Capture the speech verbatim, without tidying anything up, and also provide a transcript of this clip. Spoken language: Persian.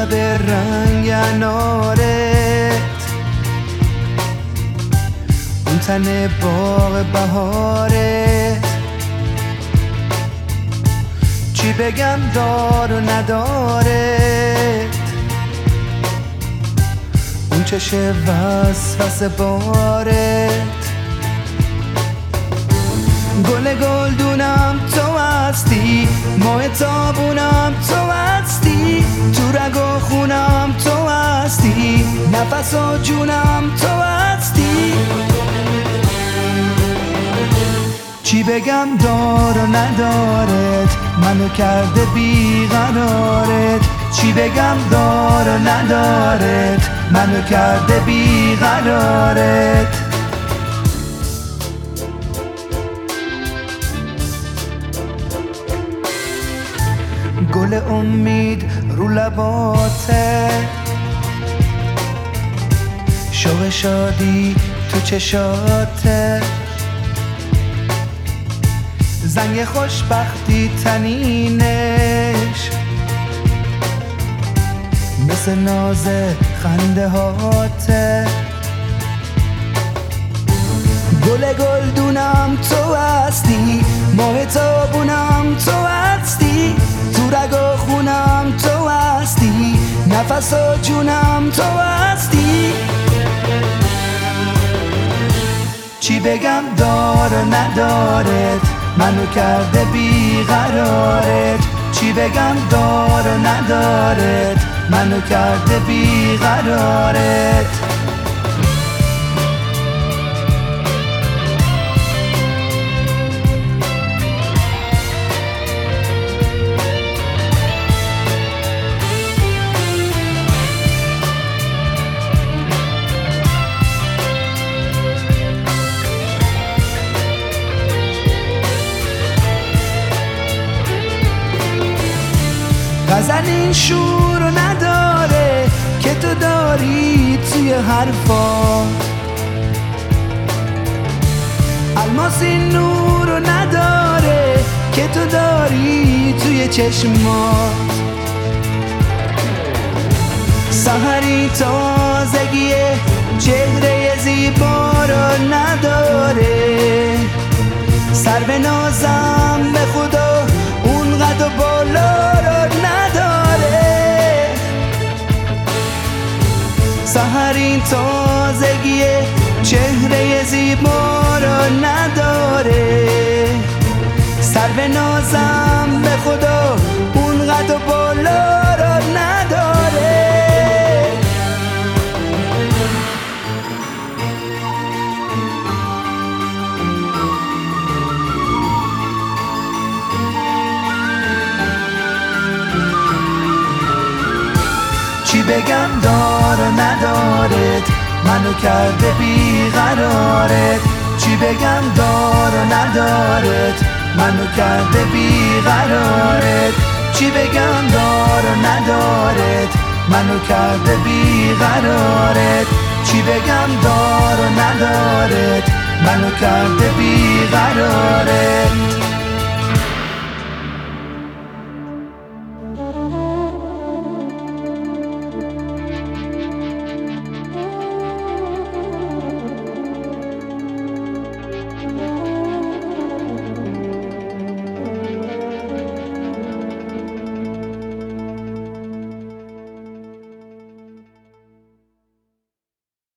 لب رنگ انارت، اون تن باغ بهارت. چی بگم دار و ندارت، اون چشه وسوس بارت. گل گلدونم تو هستی، ماه تابونم تو هستی، تو رگ و خونم تو هستی، نفس و جونم تو هستی. چی بگم دار و ندارت، منو کرده بیقرارت. چی بگم دار و ندارت، منو کرده بیقرارت. گل امید رو لباته، شوق شادی تو چشاته، زنگ خوشبختی تنینش، مثل ناز خنده هاته. گل گلدونم تو هستی، ماه تابونم تو هستی، تو رگ و خونم تو هستی، نفس و جونم تو هستی. چی بگم دار و ندارت، منو کرده بیقرارت. چی بگم دار و ندارت، منو کرده بیقرارت. غزل این شور رو نداره که تو داری توی حرفات، الماس این نور رو نداره که تو داری توی چشمات. سحری تازگی چهره زیبا رو نداره، سر به نازم به خدا اون قد و بالا رو نداره. سحری تازگی چهره زیبا رو نداره، سر به نازم به خدا اون قد و بالا رو نداره. چی بگم دار و ندارت، منو کرده بیقرارت. چی بگم دار و ندارت، منو کرده بیقرارت. چی بگم دار و ندارت، منو کرده بیقرارت. چی بگم دار و ندارت، منو کرده بیقرارت.